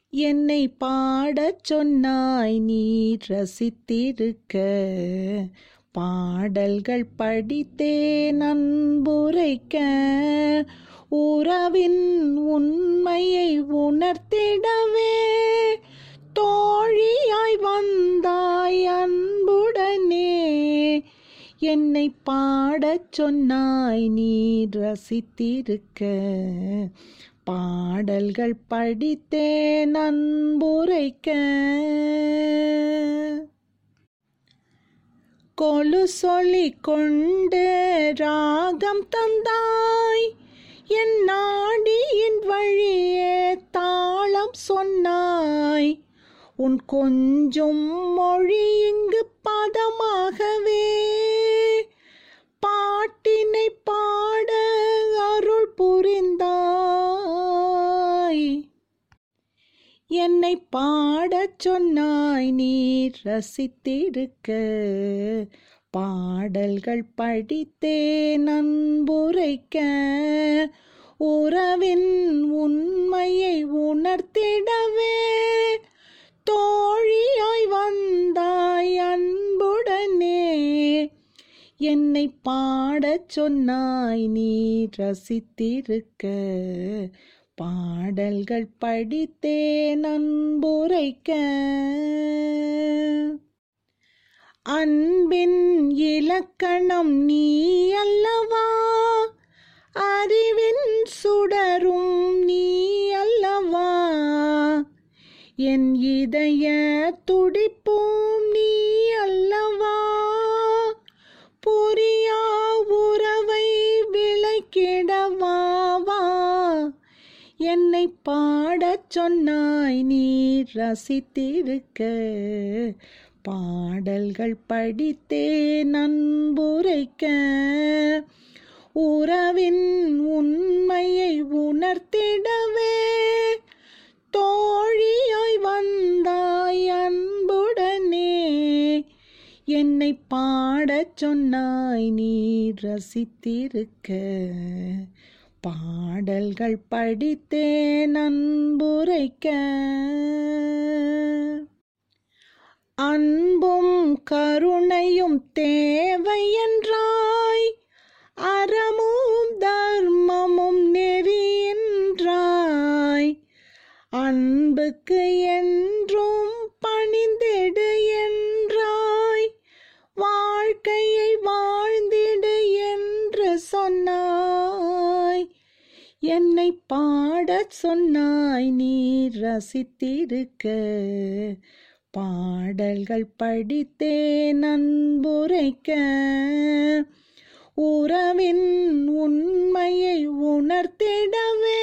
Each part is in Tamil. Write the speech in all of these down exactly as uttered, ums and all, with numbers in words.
என்னை பாடச் சொன்னாய் நீ ரசித்திருக்க, பாடல்கள் படித்தேன் அன்புரைக்க, உறவின் உண்மையை உணர்த்திடவே தோழியாய் வந்தாய் அன்புடனே. என்னை பாடச் சொன்னாய் நீ ரசித்திருக்க, பாடல்கள் படித்தேன் அன்புரைக்க. கொலு சொல்லிக் கொண்டு ராகம் தந்தாய், என் நாடியின் வழியே தாளம் சொன்னாய், உன் கொஞ்சும் மொழி இங்கு பதமாகவே பாட்டினை பாட அருள் புரிந்தாய். என்னை பாடச் சொன்னாய் நீ ரசித்திருக்க, பாடல்கள் படித்தேன் அன்புரைக்க, உறவின் உண்மையை உணர்த்திடவே தோழியாய் வந்தாய் அன்புடனே. என்னை பாடச் சொன்னாய் நீ ரசித்திருக்க, பாடல்கள் படித்தேன் அன்புரைக்க. அன்பின் இலக்கணம் நீ அல்லவா, அறிவின் சுடரும் நீ அல்லவா, என் இதய துடிப்பும் நீ அல்லவா, புரியா உறவை விளக்கிடவாவா. என்னை பாடச் சொன்னாய் நீ ரசித்திருக்க, பாடல்கள் படித்தேன் அன்புரைக்க, உறவின் உண்மையை உணர்த்திடவே தோழியாய் வந்தாய் அன்புடனே. என்னை பாடச் சொன்னாய் நீ ரசித்திருக்க, பாடல்கள் படித்தேன் அன்புரைக்க. அன்பும் கருணையும் தேவை என்றாய், அறமும் தர்மமும் நெறி என்றாய், அன்புக்கு என்றும் பணிந்திடு என்றாய், வாழ்க்கையை வாழ்ந்திடு என்று சொன்னாய். என்னை பாடச் சொன்னாய் நீ ரசித்திருக்க, பாடல்கள் படித்தேன் அன்புரைக்க, உறவின் உண்மையை உணர்த்திடவே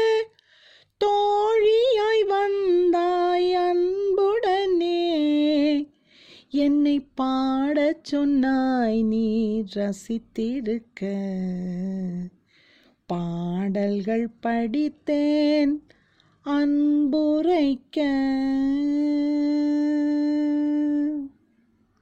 தோழியாய் வந்தாய் அன்புடனே. என்னை பாடச் சொன்னாய் நீ ரசித்திருக்க, பாடல்கள் படித்தேன் அன்புரைக்க.